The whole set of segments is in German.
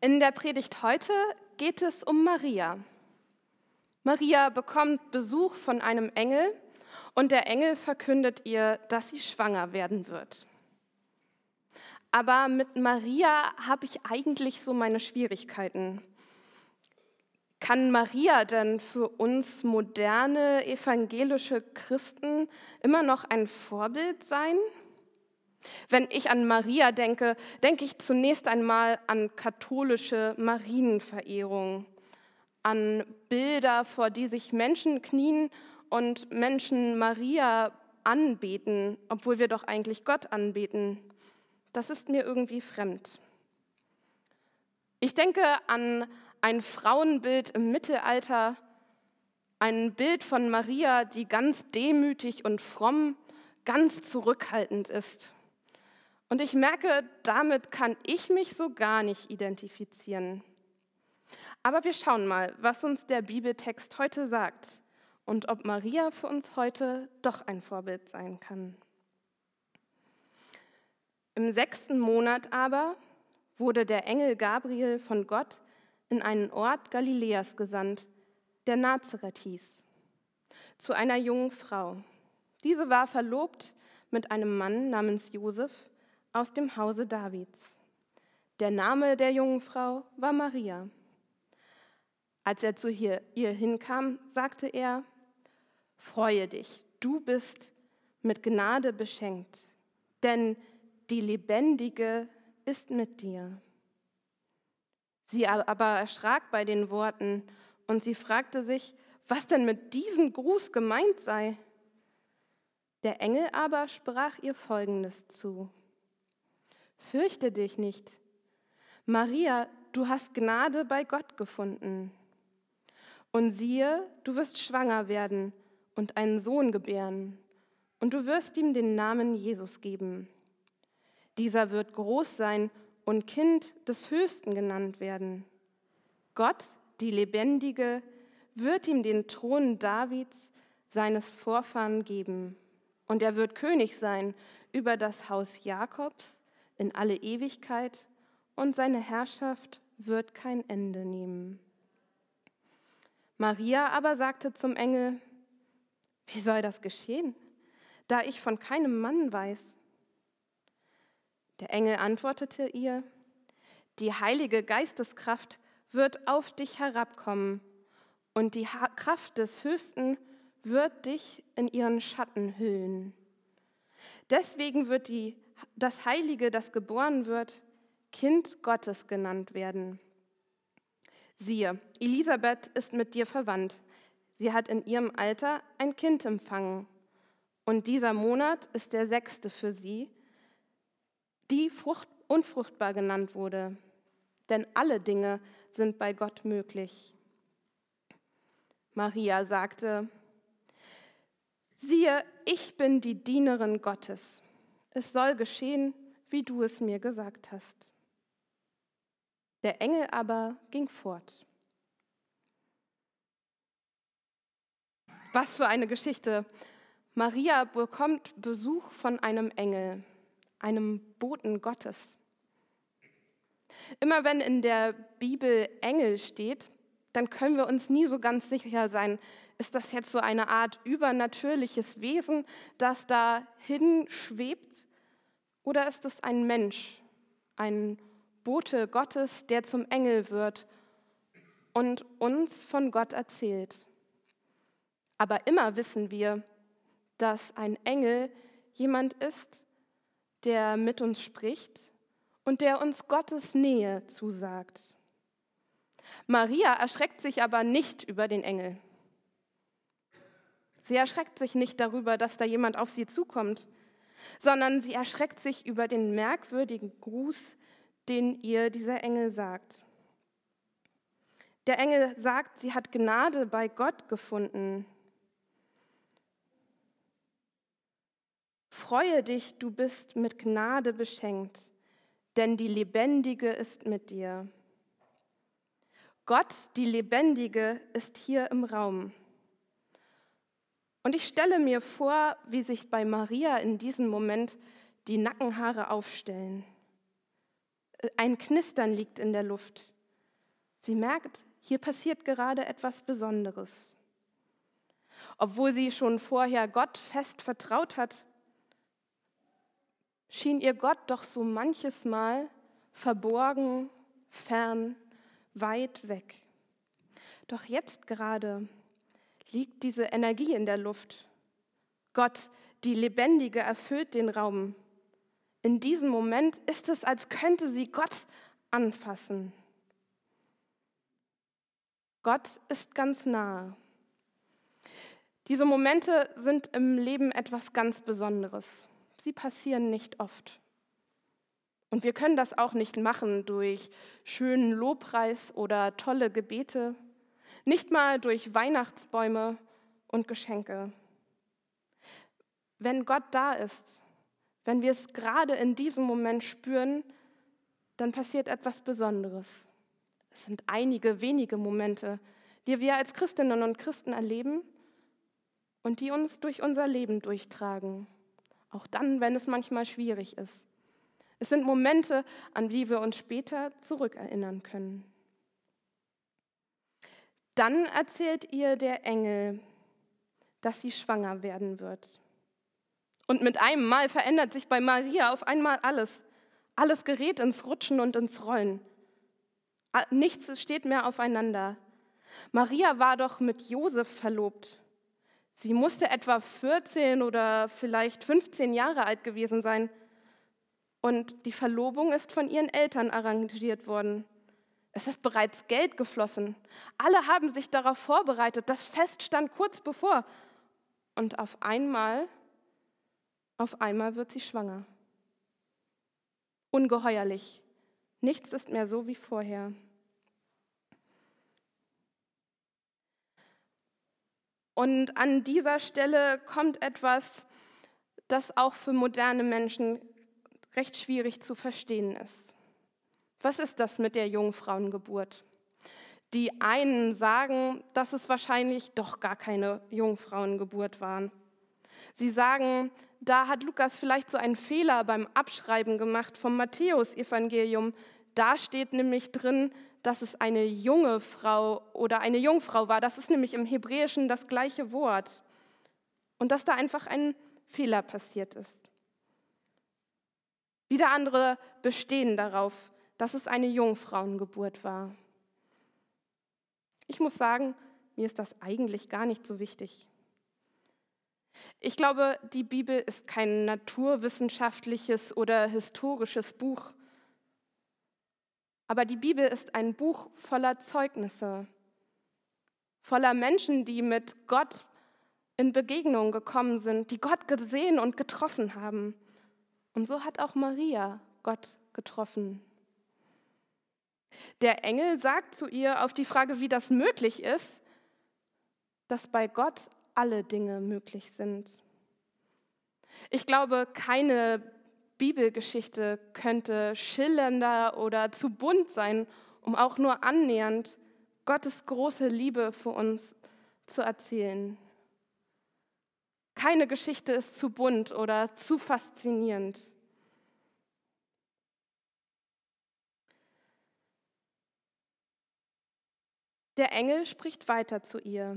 In der Predigt heute geht es um Maria. Maria bekommt Besuch von einem Engel und der Engel verkündet ihr, dass sie schwanger werden wird. Aber mit Maria habe ich eigentlich so meine Schwierigkeiten. Kann Maria denn für uns moderne evangelische Christen immer noch ein Vorbild sein? Wenn ich an Maria denke, denke ich zunächst einmal an katholische Marienverehrung, an Bilder, vor die sich Menschen knien und Menschen Maria anbeten, obwohl wir doch eigentlich Gott anbeten. Das ist mir irgendwie fremd. Ich denke an ein Frauenbild im Mittelalter, ein Bild von Maria, die ganz demütig und fromm, ganz zurückhaltend ist. Und ich merke, damit kann ich mich so gar nicht identifizieren. Aber wir schauen mal, was uns der Bibeltext heute sagt und ob Maria für uns heute doch ein Vorbild sein kann. Im 6. Monat aber wurde der Engel Gabriel von Gott in einen Ort Galiläas gesandt, der Nazareth hieß, zu einer jungen Frau. Diese war verlobt mit einem Mann namens Josef aus dem Hause Davids. Der Name der jungen Frau war Maria. Als er zu ihr hinkam, sagte er: Freue dich, du bist mit Gnade beschenkt, denn die Lebendige ist mit dir. Sie aber erschrak bei den Worten und sie fragte sich, was denn mit diesem Gruß gemeint sei. Der Engel aber sprach ihr Folgendes zu: Fürchte dich nicht, Maria, du hast Gnade bei Gott gefunden. Und siehe, du wirst schwanger werden und einen Sohn gebären, und du wirst ihm den Namen Jesus geben. Dieser wird groß sein und Kind des Höchsten genannt werden. Gott, die Lebendige, wird ihm den Thron Davids, seines Vorfahren, geben. Und er wird König sein über das Haus Jakobs in alle Ewigkeit, und seine Herrschaft wird kein Ende nehmen. Maria aber sagte zum Engel: Wie soll das geschehen, da ich von keinem Mann weiß? Der Engel antwortete ihr: Die heilige Geisteskraft wird auf dich herabkommen, und die Kraft des Höchsten wird dich in ihren Schatten hüllen. Deswegen wird das Heilige, das geboren wird, Kind Gottes genannt werden. Siehe, Elisabeth ist mit dir verwandt. Sie hat in ihrem Alter ein Kind empfangen. Und dieser Monat ist der 6. für sie, die unfruchtbar genannt wurde. Denn alle Dinge sind bei Gott möglich. Maria sagte: Siehe, ich bin die Dienerin Gottes. Es soll geschehen, wie du es mir gesagt hast. Der Engel aber ging fort. Was für eine Geschichte! Maria bekommt Besuch von einem Engel, einem Boten Gottes. Immer wenn in der Bibel Engel steht, dann können wir uns nie so ganz sicher sein, ist das jetzt so eine Art übernatürliches Wesen, das da hinschwebt, oder ist es ein Mensch, ein Bote Gottes, der zum Engel wird und uns von Gott erzählt? Aber immer wissen wir, dass ein Engel jemand ist, der mit uns spricht und der uns Gottes Nähe zusagt. Maria erschreckt sich aber nicht über den Engel. Sie erschreckt sich nicht darüber, dass da jemand auf sie zukommt, sondern sie erschreckt sich über den merkwürdigen Gruß, den ihr dieser Engel sagt. Der Engel sagt, sie hat Gnade bei Gott gefunden. Freue dich, du bist mit Gnade beschenkt, denn die Lebendige ist mit dir. Gott, die Lebendige, ist hier im Raum. Und ich stelle mir vor, wie sich bei Maria in diesem Moment die Nackenhaare aufstellen. Ein Knistern liegt in der Luft. Sie merkt, hier passiert gerade etwas Besonderes. Obwohl sie schon vorher Gott fest vertraut hat, schien ihr Gott doch so manches Mal verborgen, fern, weit weg. Doch jetzt gerade liegt diese Energie in der Luft. Gott, die Lebendige, erfüllt den Raum. In diesem Moment ist es, als könnte sie Gott anfassen. Gott ist ganz nahe. Diese Momente sind im Leben etwas ganz Besonderes. Sie passieren nicht oft. Und wir können das auch nicht machen durch schönen Lobpreis oder tolle Gebete, nicht mal durch Weihnachtsbäume und Geschenke. Wenn Gott da ist, wenn wir es gerade in diesem Moment spüren, dann passiert etwas Besonderes. Es sind einige wenige Momente, die wir als Christinnen und Christen erleben und die uns durch unser Leben durchtragen, auch dann, wenn es manchmal schwierig ist. Es sind Momente, an die wir uns später zurückerinnern können. Dann erzählt ihr der Engel, dass sie schwanger werden wird. Und mit einem Mal verändert sich bei Maria auf einmal alles. Alles gerät ins Rutschen und ins Rollen. Nichts steht mehr aufeinander. Maria war doch mit Josef verlobt. Sie musste etwa 14 oder vielleicht 15 Jahre alt gewesen sein. Und die Verlobung ist von ihren Eltern arrangiert worden. Es ist bereits Geld geflossen. Alle haben sich darauf vorbereitet. Das Fest stand kurz bevor. Und auf einmal wird sie schwanger. Ungeheuerlich. Nichts ist mehr so wie vorher. Und an dieser Stelle kommt etwas, das auch für moderne Menschen recht schwierig zu verstehen ist. Was ist das mit der Jungfrauengeburt? Die einen sagen, dass es wahrscheinlich doch gar keine Jungfrauengeburt war. Sie sagen, da hat Lukas vielleicht so einen Fehler beim Abschreiben gemacht vom Matthäus-Evangelium. Da steht nämlich drin, dass es eine junge Frau oder eine Jungfrau war. Das ist nämlich im Hebräischen das gleiche Wort. Und dass da einfach ein Fehler passiert ist. Wieder andere bestehen darauf, dass es eine Jungfrauengeburt war. Ich muss sagen, mir ist das eigentlich gar nicht so wichtig. Ich glaube, die Bibel ist kein naturwissenschaftliches oder historisches Buch. Aber die Bibel ist ein Buch voller Zeugnisse, voller Menschen, die mit Gott in Begegnung gekommen sind, die Gott gesehen und getroffen haben. Und so hat auch Maria Gott getroffen. Der Engel sagt zu ihr auf die Frage, wie das möglich ist, dass bei Gott alle Dinge möglich sind. Ich glaube, keine Bibelgeschichte könnte schillernder oder zu bunt sein, um auch nur annähernd Gottes große Liebe für uns zu erzählen. Keine Geschichte ist zu bunt oder zu faszinierend. Der Engel spricht weiter zu ihr.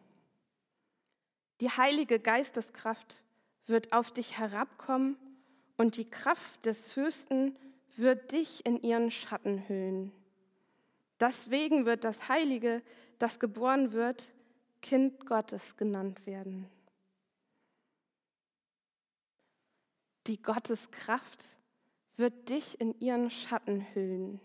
Die heilige Geisteskraft wird auf dich herabkommen und die Kraft des Höchsten wird dich in ihren Schatten hüllen. Deswegen wird das Heilige, das geboren wird, Kind Gottes genannt werden. Die Gotteskraft wird dich in ihren Schatten hüllen.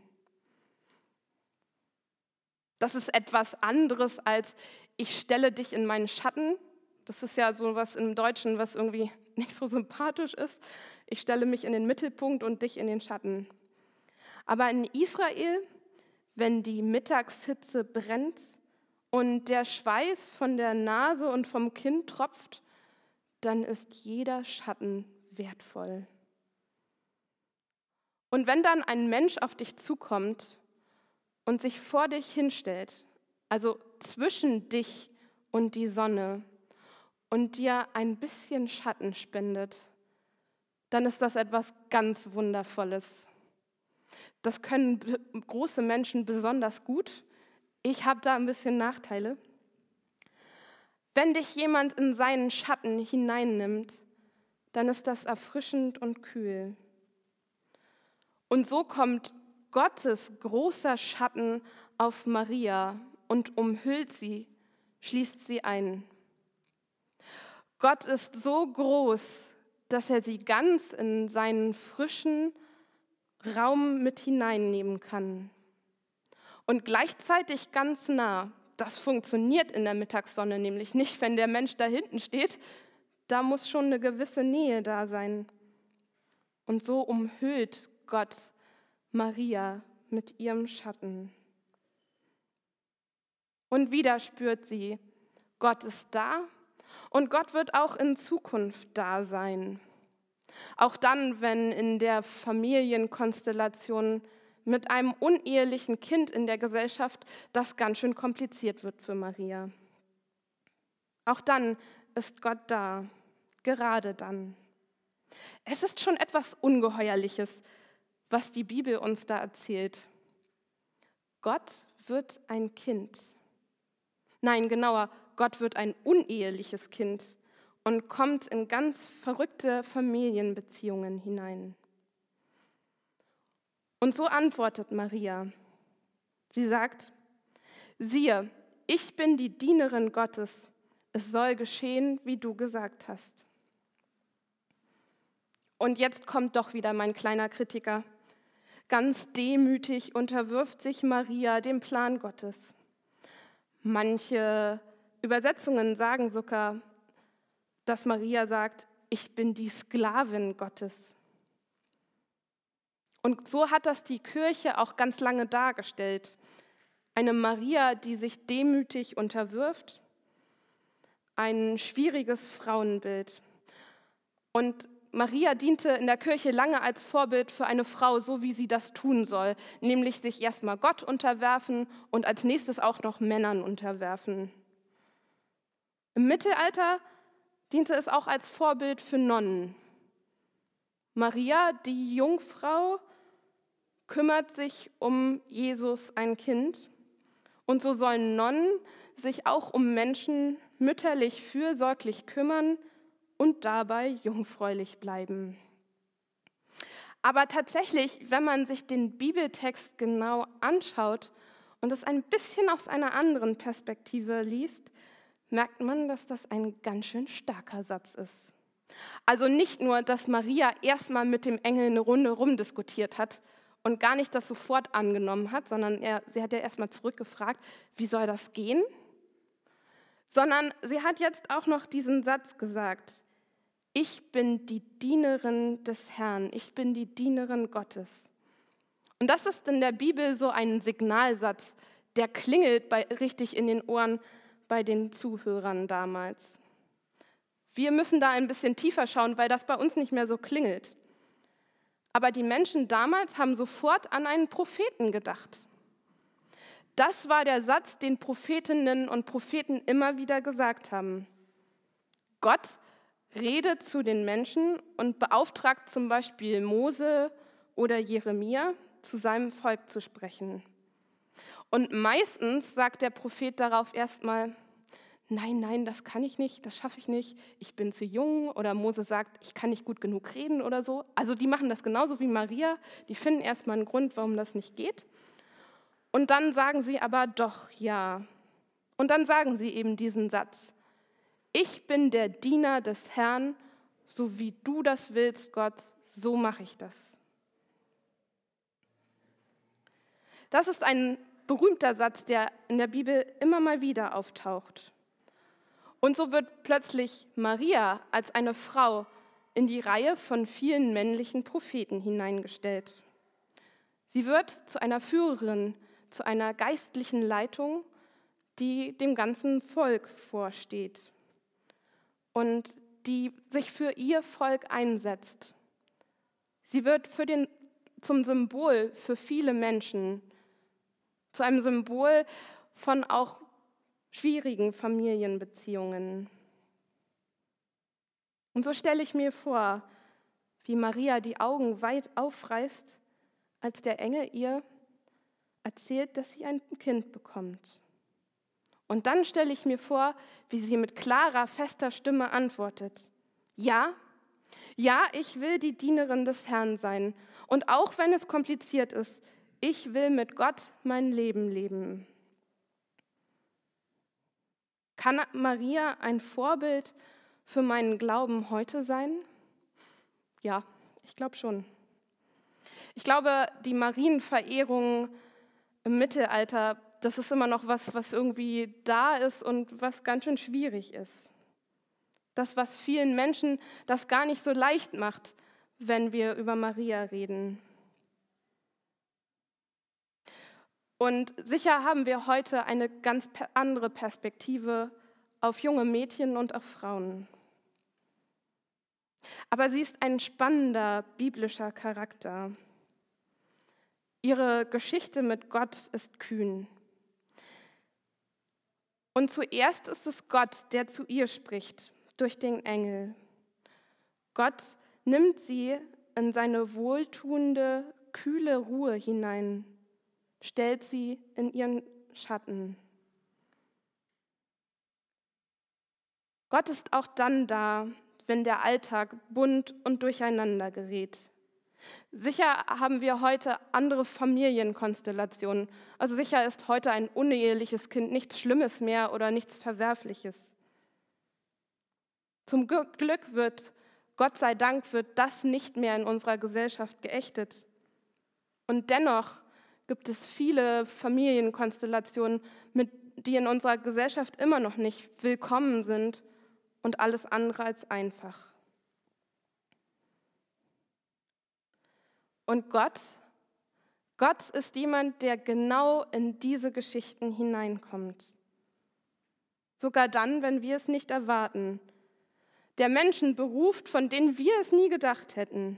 Das ist etwas anderes als ich stelle dich in meinen Schatten. Das ist ja so was im Deutschen, was irgendwie nicht so sympathisch ist. Ich stelle mich in den Mittelpunkt und dich in den Schatten. Aber in Israel, wenn die Mittagshitze brennt und der Schweiß von der Nase und vom Kinn tropft, dann ist jeder Schatten wertvoll. Und wenn dann ein Mensch auf dich zukommt und sich vor dich hinstellt, also zwischen dich und die Sonne, und dir ein bisschen Schatten spendet, dann ist das etwas ganz Wundervolles. Das können große Menschen besonders gut. Ich habe da ein bisschen Nachteile. Wenn dich jemand in seinen Schatten hineinnimmt, dann ist das erfrischend und kühl. Und so kommt Gottes großer Schatten auf Maria und umhüllt sie, schließt sie ein. Gott ist so groß, dass er sie ganz in seinen frischen Raum mit hineinnehmen kann. Und gleichzeitig ganz nah. Das funktioniert in der Mittagssonne nämlich nicht, wenn der Mensch da hinten steht. Da muss schon eine gewisse Nähe da sein. Und so umhüllt Gott Maria mit ihrem Schatten. Und wieder spürt sie, Gott ist da und Gott wird auch in Zukunft da sein. Auch dann, wenn in der Familienkonstellation mit einem unehelichen Kind in der Gesellschaft das ganz schön kompliziert wird für Maria. Auch dann ist Gott da, gerade dann. Es ist schon etwas Ungeheuerliches, was die Bibel uns da erzählt. Gott wird ein Kind. Nein, genauer, Gott wird ein uneheliches Kind und kommt in ganz verrückte Familienbeziehungen hinein. Und so antwortet Maria. Sie sagt, siehe, ich bin die Dienerin Gottes, es soll geschehen, wie du gesagt hast. Und jetzt kommt doch wieder mein kleiner Kritiker. Ganz demütig unterwirft sich Maria dem Plan Gottes. Manche Übersetzungen sagen sogar, dass Maria sagt, ich bin die Sklavin Gottes. Und so hat das die Kirche auch ganz lange dargestellt. Eine Maria, die sich demütig unterwirft, ein schwieriges Frauenbild. Und Maria diente in der Kirche lange als Vorbild für eine Frau, so wie sie das tun soll, nämlich sich erstmal Gott unterwerfen und als nächstes auch noch Männern unterwerfen. Im Mittelalter diente es auch als Vorbild für Nonnen. Maria, die Jungfrau, kümmert sich um Jesus, ein Kind. Und so sollen Nonnen sich auch um Menschen mütterlich fürsorglich kümmern und dabei jungfräulich bleiben. Aber tatsächlich, wenn man sich den Bibeltext genau anschaut und es ein bisschen aus einer anderen Perspektive liest, merkt man, dass das ein ganz schön starker Satz ist. Also nicht nur, dass Maria erstmal mit dem Engel eine Runde rumdiskutiert hat und gar nicht das sofort angenommen hat, sondern sie hat ja erstmal zurückgefragt, wie soll das gehen? Sondern sie hat jetzt auch noch diesen Satz gesagt, ich bin die Dienerin des Herrn, ich bin die Dienerin Gottes. Und das ist in der Bibel so ein Signalsatz, der klingelt richtig in den Ohren bei den Zuhörern damals. Wir müssen da ein bisschen tiefer schauen, weil das bei uns nicht mehr so klingelt. Aber die Menschen damals haben sofort an einen Propheten gedacht. Das war der Satz, den Prophetinnen und Propheten immer wieder gesagt haben. Gott redet zu den Menschen und beauftragt zum Beispiel Mose oder Jeremia, zu seinem Volk zu sprechen. Und meistens sagt der Prophet darauf erstmal, nein, das kann ich nicht, das schaffe ich nicht, ich bin zu jung. Oder Mose sagt, ich kann nicht gut genug reden oder so. Also die machen das genauso wie Maria, die finden erstmal einen Grund, warum das nicht geht. Und dann sagen sie aber doch ja. Und dann sagen sie eben diesen Satz, ich bin der Diener des Herrn, so wie du das willst, Gott, so mache ich das. Das ist ein berühmter Satz, der in der Bibel immer mal wieder auftaucht. Und so wird plötzlich Maria als eine Frau in die Reihe von vielen männlichen Propheten hineingestellt. Sie wird zu einer Führerin, zu einer geistlichen Leitung, die dem ganzen Volk vorsteht und die sich für ihr Volk einsetzt. Sie wird zum Symbol für viele Menschen, zu einem Symbol von auch schwierigen Familienbeziehungen. Und so stelle ich mir vor, wie Maria die Augen weit aufreißt, als der Engel ihr erzählt, dass sie ein Kind bekommt. Und dann stelle ich mir vor, wie sie mit klarer, fester Stimme antwortet: Ja, ja, ich will die Dienerin des Herrn sein. Und auch wenn es kompliziert ist, ich will mit Gott mein Leben leben. Kann Maria ein Vorbild für meinen Glauben heute sein? Ja, ich glaube schon. Ich glaube, die Marienverehrung im Mittelalter, das ist immer noch was irgendwie da ist und was ganz schön schwierig ist. Das, was vielen Menschen das gar nicht so leicht macht, wenn wir über Maria reden. Und sicher haben wir heute eine ganz andere Perspektive auf junge Mädchen und auf Frauen. Aber sie ist ein spannender biblischer Charakter. Ihre Geschichte mit Gott ist kühn. Und zuerst ist es Gott, der zu ihr spricht, durch den Engel. Gott nimmt sie in seine wohltuende, kühle Ruhe hinein, stellt sie in ihren Schatten. Gott ist auch dann da, wenn der Alltag bunt und durcheinander gerät. Sicher haben wir heute andere Familienkonstellationen. Also sicher ist heute ein uneheliches Kind nichts Schlimmes mehr oder nichts Verwerfliches. Zum Glück Gott sei Dank, wird das nicht mehr in unserer Gesellschaft geächtet. Und dennoch gibt es viele Familienkonstellationen, die in unserer Gesellschaft immer noch nicht willkommen sind und alles andere als einfach. Und Gott ist jemand, der genau in diese Geschichten hineinkommt. Sogar dann, wenn wir es nicht erwarten. Der Menschen beruft, von denen wir es nie gedacht hätten.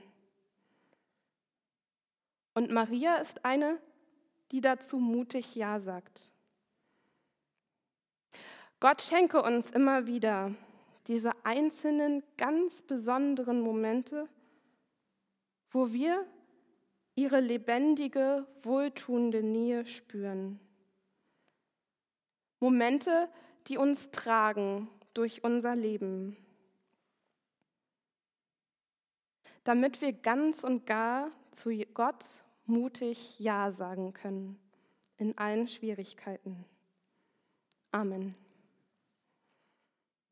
Und Maria ist eine, die dazu mutig Ja sagt. Gott schenke uns immer wieder diese einzelnen, ganz besonderen Momente, wo wir ihre lebendige, wohltuende Nähe spüren. Momente, die uns tragen durch unser Leben. Damit wir ganz und gar zu Gott mutig Ja sagen können, in allen Schwierigkeiten. Amen.